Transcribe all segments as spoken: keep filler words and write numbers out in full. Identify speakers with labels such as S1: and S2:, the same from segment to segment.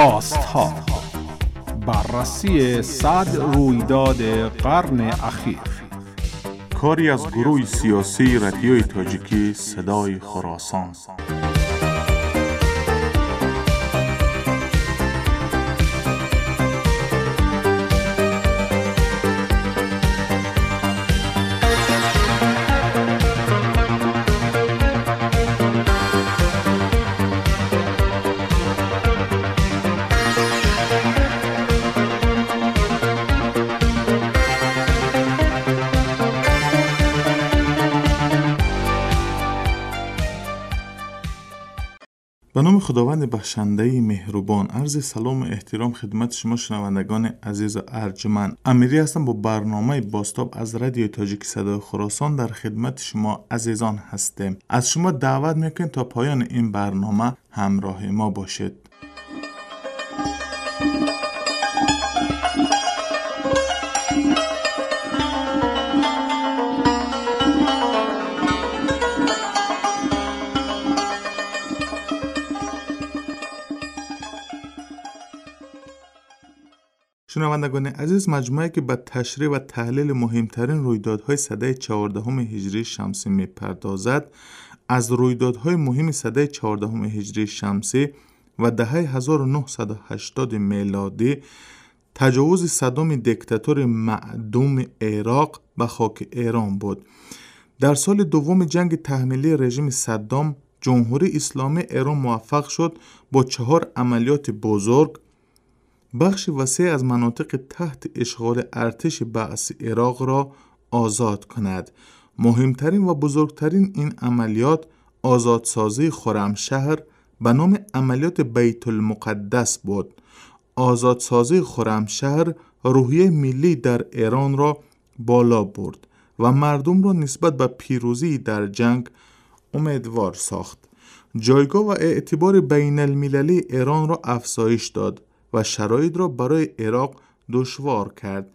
S1: راست‌ها، بررسی صد رویداد قرن اخیر.
S2: کاری از گروه سیاسی رادیوی تاجیکی صدای خراسان. به نام خداوند بخشنده مهربان، عرض سلام و احترام خدمت شما شنوندگان عزیز و ارجمند. امیری هستم با برنامه باستاب از رادیوی تاجیکی صدای خراسان در خدمت شما عزیزان هستیم. از شما دعوت میکنم تا پایان این برنامه همراه ما باشید. شنوندگان عزیز، مجموعه که به تشریح و تحلیل مهمترین رویدادهای سده چهاردهم هجری شمسی میپردازد، از رویدادهای مهم سده چهاردهم هجری شمسی و دهه هزار و نهصد و هشتاد میلادی تجاوز صدام دیکتاتور معدوم عراق به خاک ایران بود. در سال دوم جنگ تحمیلی رژیم صدام، جمهوری اسلامی ایران موفق شد با چهار عملیات بزرگ بخش وسیع از مناطق تحت اشغال ارتش بعث عراق را آزاد کند. مهمترین و بزرگترین این عملیات آزادسازی خرمشهر به نام عملیات بیت المقدس بود. آزادسازی خرمشهر روحیه ملی در ایران را بالا برد و مردم را نسبت به پیروزی در جنگ امیدوار ساخت. جایگاه و اعتبار بین المللی ایران را افزایش داد و شرایط را برای عراق دشوار کرد.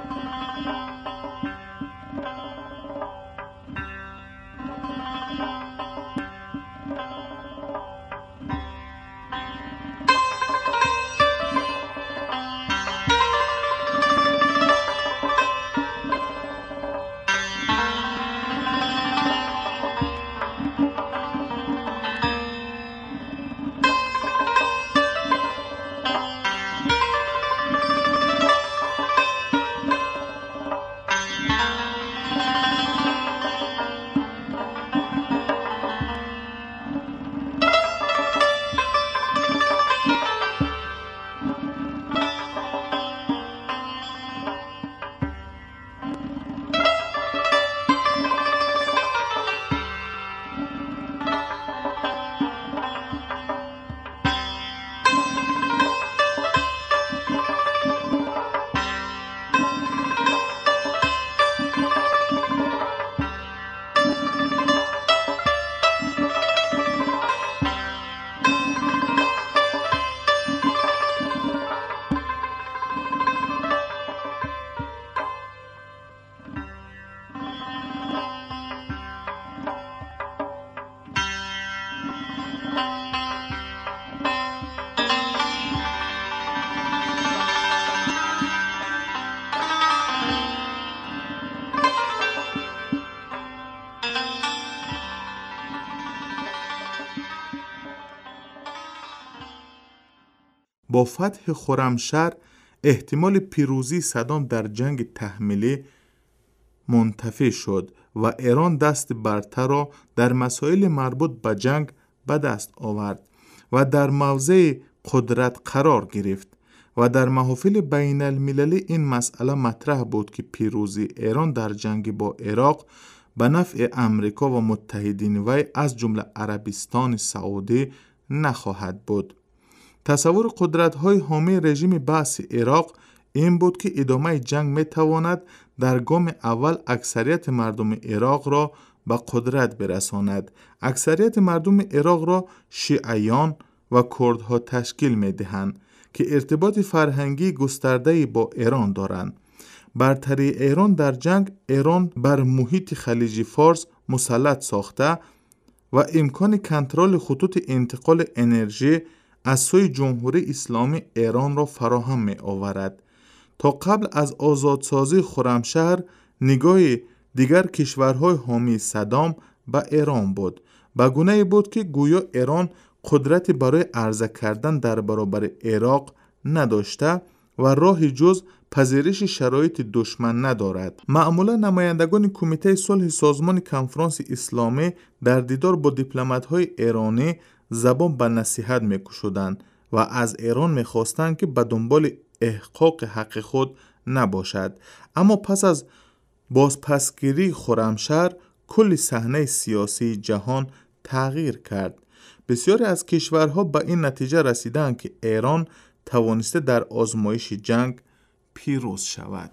S2: با فتح خرمشهر احتمال پیروزی صدام در جنگ تحمیلی منتفی شد و ایران دست برتر را در مسائل مربوط به جنگ به دست آورد و در موضع قدرت قرار گرفت و در محافل بین المللی این مسئله مطرح بود که پیروزی ایران در جنگ با عراق به نفع امریکا و متحدین وی از جمله عربستان سعودی نخواهد بود. تصور قدرت‌های حامی رژیم بعث عراق این بود که ادامه جنگ می‌تواند در گام اول اکثریت مردم عراق را به قدرت برساند. اکثریت مردم عراق را شیعیان و کردها تشکیل می‌دهند که ارتباط فرهنگی گسترده‌ای با ایران دارند. برتری ایران در جنگ، ایران بر محیط خلیج فارس مسلط ساخته و امکان کنترل خطوط انتقال انرژی از سوی جمهوری اسلامی ایران را فراهم می آورد. تا قبل از آزادسازی خرمشهر نگاه دیگر کشورهای حامی صدام به ایران بود. به گونه بود که گویا ایران قدرتی برای عرضه کردن در برابر عراق نداشته و راه جز پذیرش شرایط دشمن ندارد. معمولا نمایندگان کمیته صلح سازمان کنفرانس اسلامی در دیدار با دیپلمات‌های ایرانی زبان به نصیحت می‌کشودند و از ایران می‌خواستند که به دنبال احقاق حق خود نباشد. اما پس از بازپسگیری خرمشهر کل صحنه سیاسی جهان تغییر کرد. بسیاری از کشورها به این نتیجه رسیدند که ایران توانسته در آزمایش جنگ پیروز شود.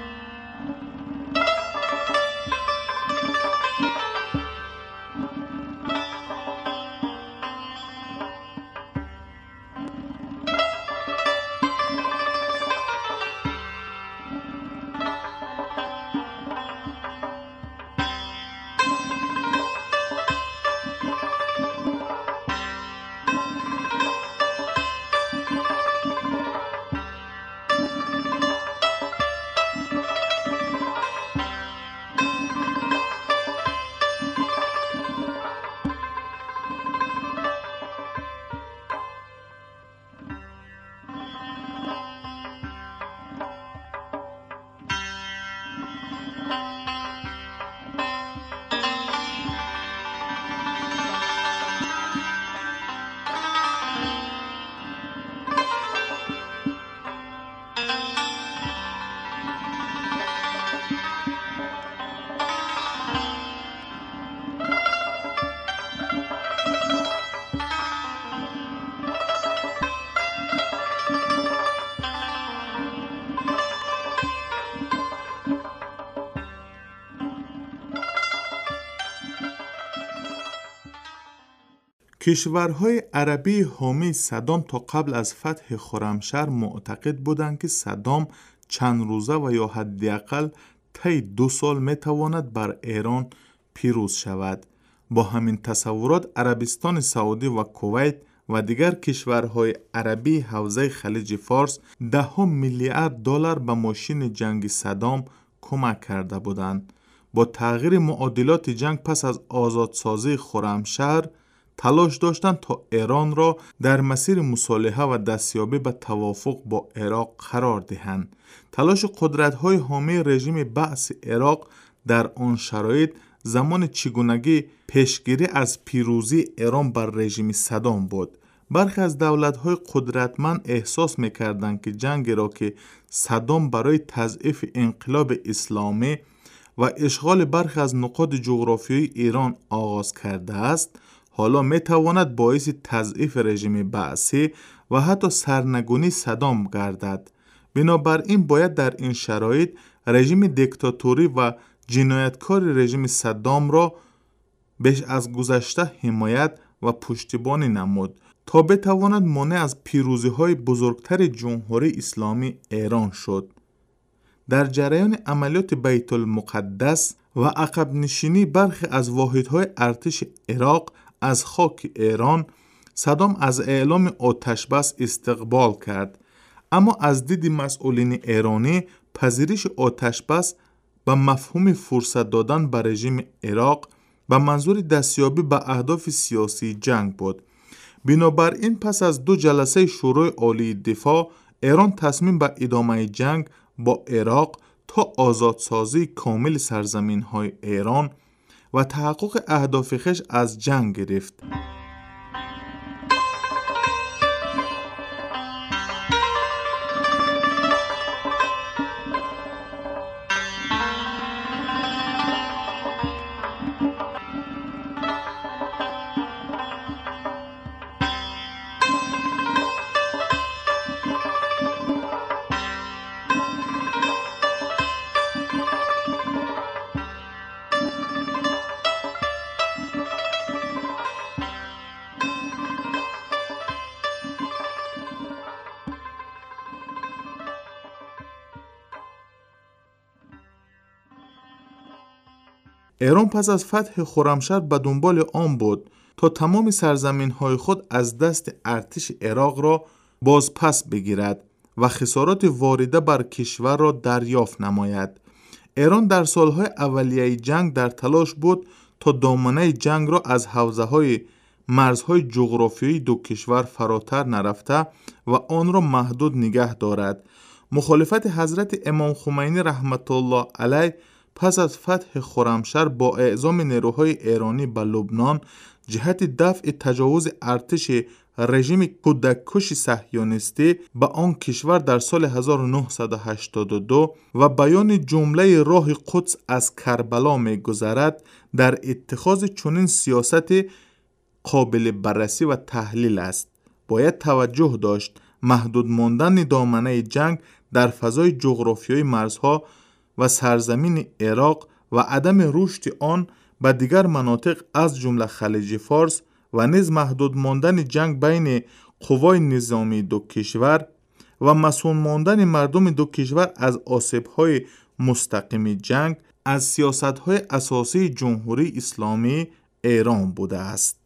S2: کشورهای عربی حامی صدام تا قبل از فتح خرمشهر معتقد بودند که صدام چند روزه و یا حداقل طی دو سال میتواند بر ایران پیروز شود. با همین تصورات عربستان سعودی و کویت و دیگر کشورهای عربی حوزه خلیج فارس ده ها میلیارد دلار به ماشین جنگ صدام کمک کرده بودند. با تغییر معادلات جنگ پس از آزادسازی خرمشهر تلاش داشتند تا ایران را در مسیر مصالحه و دستیابی به توافق با عراق قرار دهند. تلاش قدرت‌های حامی رژیم بعث عراق در آن شرایط زمان چگونگی پیشگیری از پیروزی ایران بر رژیم صدام بود. برخی از دولت‌های قدرتمند احساس می‌کردند که جنگی را که صدام برای تضعیف انقلاب اسلامی و اشغال برخی از نقاط جغرافیایی ایران آغاز کرده است، حالا می تواند باعث تضعیف رژیم بعثی و حتی سرنگونی صدام گردد. بنابراین باید در این شرایط رژیم دیکتاتوری و جنایتکار رژیم صدام را بیش از گذشته حمایت و پشتیبانی نمود تا بتواند مانع از پیروزی های بزرگتر جمهوری اسلامی ایران شد. در جریان عملیات بیت المقدس و عقب نشینی برخی از واحدهای ارتش عراق از خاک ایران، صدام از اعلام آتش بس استقبال کرد. اما از دید مسئولین ایرانی پذیرش آتش بس به مفهوم فرصت دادن به رژیم عراق به منظور دستیابی به اهداف سیاسی جنگ بود. بنابراین پس از دو جلسه شورای عالی دفاع، ایران تصمیم به ادامه جنگ با عراق تا آزادسازی کامل سرزمین های ایران و تحقق اهداف خویش از جنگ گرفت. ایران پس از فتح خرمشهر به دنبال آن بود تا تمام سرزمین های خود از دست ارتش عراق را باز پس بگیرد و خسارات وارده بر کشور را دریافت نماید. ایران در سالهای اولیه جنگ در تلاش بود تا دامنه جنگ را از حوزه های مرزهای جغرافیایی دو کشور فراتر نرفته و آن را محدود نگه دارد. مخالفت حضرت امام خمینی رحمت الله علیه پس از فتح خرمشهر با اعزام نیروهای ایرانی به لبنان جهت دفع تجاوز ارتش رژیم کودککش صهیونیستی به آن کشور در سال هزار و نهصد و هشتاد و دو و بیان جمله راه قدس از کربلا می گذرد در اتخاذ چنین سیاست قابل بررسی و تحلیل است. باید توجه داشت محدود ماندن دامنه جنگ در فضای جغرافیایی مرزها و سرزمین عراق و عدم رشد آن به دیگر مناطق از جمله خلیج فارس و نیز محدود ماندن جنگ بین قوای نظامی دو کشور و مسئول ماندن مردم دو کشور از آسیب‌های مستقیم جنگ از سیاست‌های اساسی جمهوری اسلامی ایران بوده است.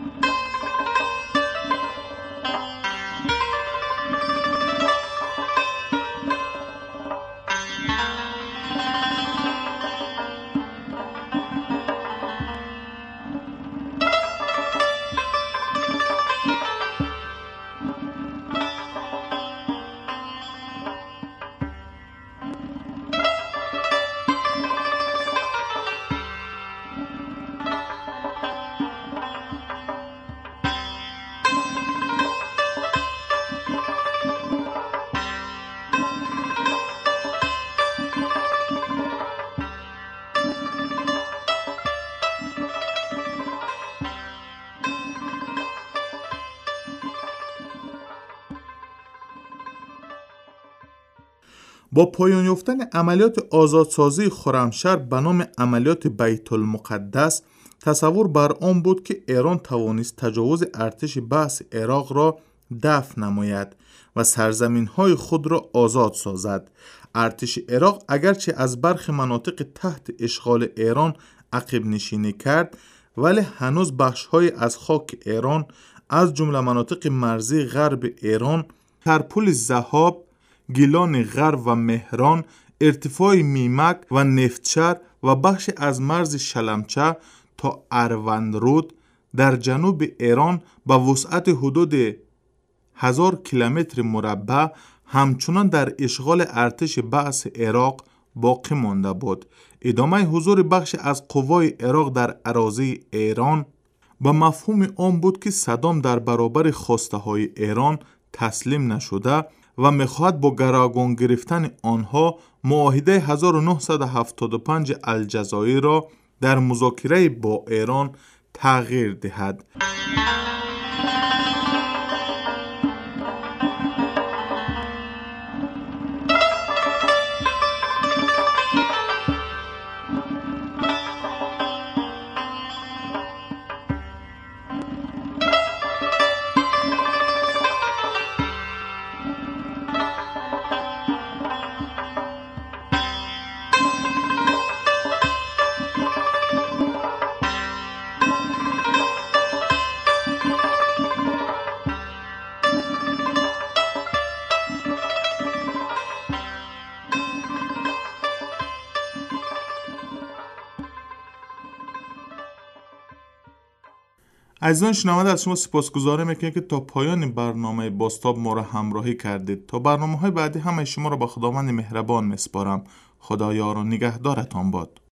S2: با پایان یافتن عملیات آزادسازی خرمشهر به نام عملیات بیت المقدس تصور بر آن بود که ایران توانست تجاوز ارتش بعث عراق را دفع نماید و سرزمین‌های خود را آزاد سازد. ارتش عراق اگرچه از برخی مناطق تحت اشغال ایران عقب نشینی کرد، ولی هنوز بخش‌های از خاک ایران از جمله مناطق مرزی غرب ایران، ترپول ذهاب، گیلان غرب و مهران، ارتفاع میمک و نفتچر و بخش از مرز شلمچه تا اروندرود در جنوب ایران با وسعت حدود هزار کیلومتر مربع همچنان در اشغال ارتش بعث عراق باقی مانده بود. ادامه حضور بخش از قوای عراق در اراضی ایران با مفهوم آن بود که صدام در برابر خواسته های ایران تسلیم نشده و میخواهد با گروگان گرفتن آنها معاهده هزار و نهصد و هفتاد و پنج الجزایر را در مذاکره با ایران تغییر دهد. عزیزان شنونده، از شما سپاسگزاری میکنم که تا پایان برنامه بازتاب ما را همراهی کردید. تا برنامه های بعدی همه شما را به خداوند مهربان میسپارم. خدا یار و نگهدارتان باد.